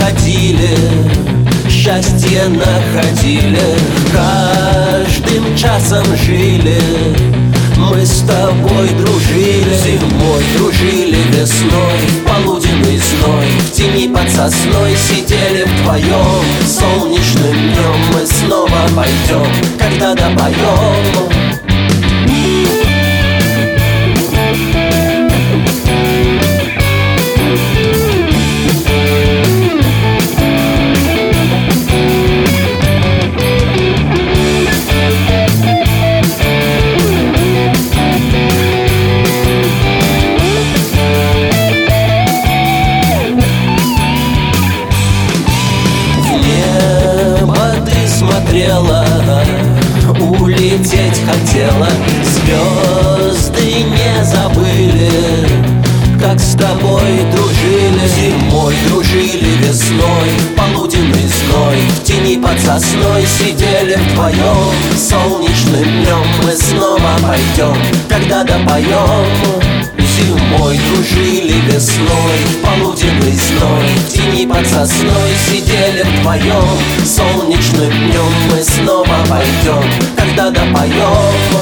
ходили, счастье находили, каждым часом жили. Мы с тобой дружили, зимой дружили, весной в полуденный зной, в тени под сосной сидели вдвоем. Солнечным днем мы снова пойдем, когда допоем. Улететь хотела, звезды не забыли, как с тобой дружили. Зимой дружили, весной в полуденный зной, в тени под сосной сидели вдвоем. Солнечным днем мы снова пойдем, когда допоем. Зимой дружили, весной в полуденный зной, в тени под сосной сидели вдвоем. Солнечным днем мы снова пойдем, когда допоем.